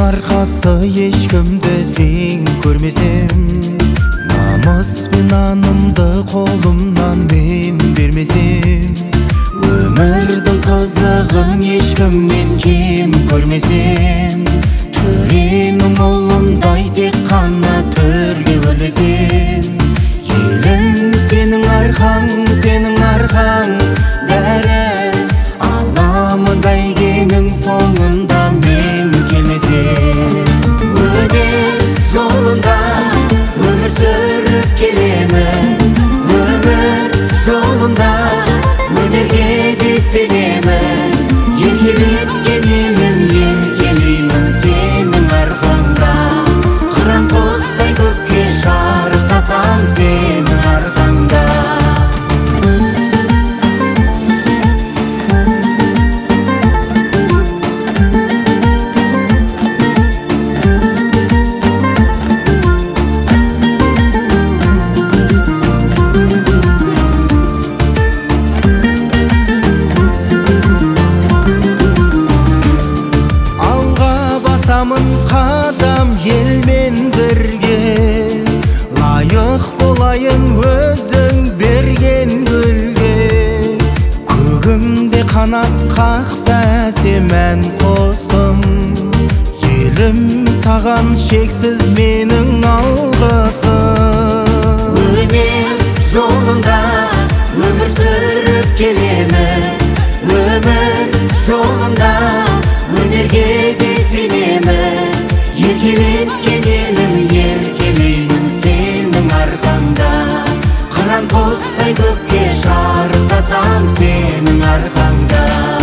арқасы ешкімді тең көрмесем, намыс пен нанымды қолымнан мен бермесем, өмірдің қызығын ешкімнен кем көрмесем, төренің ұлындай тек қана төрге өрлесем, елім сенің арқаң бәрі аламын бәйгенің соңында мен келмесем. Өнер жолында өмір сүріп келеміз, өмір жолында өнерге де сенеміз. Еркелеткен елім еркелеймін сенің арқаңда, қыран құстай көкке шарықтасам сенің арқаңда. Қадам елмен бірге, лайық болайын өзің берген гүлге. Көгімде қанат қақса ән қосым, елім саған шексіз менің алғысым. Өнер жолында өмір сүріп келеміз, өмір жолында өнерге де сенеміз. Еркелеткен елім еркелеймін сенің арқаңда, қыран құстай көкке шарықтасам сенің арқаңда.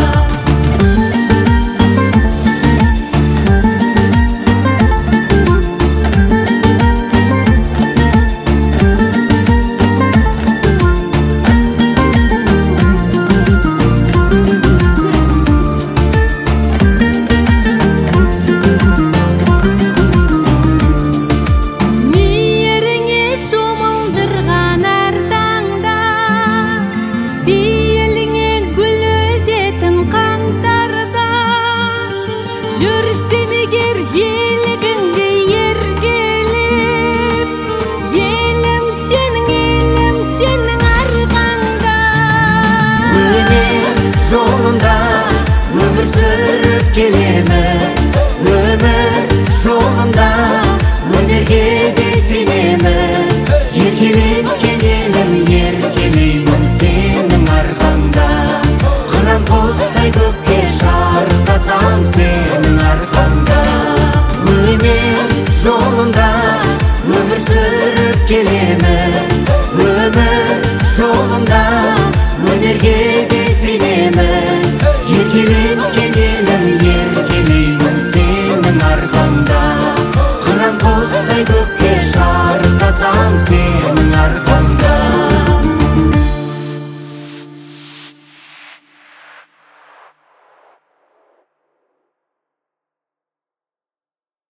Жүрсем егер елігіңде еркелеп, елім сенің арқаңда. Өнер жолында өмір сүріп келеміз, өмір жолында өнерге де сенеміз. Еркелеткен елім еркелеймін сенің арқаңда, қыран құстай көкке шарықтасам сенің арқаңда. Өнер жолында өмір сүріп келеміз,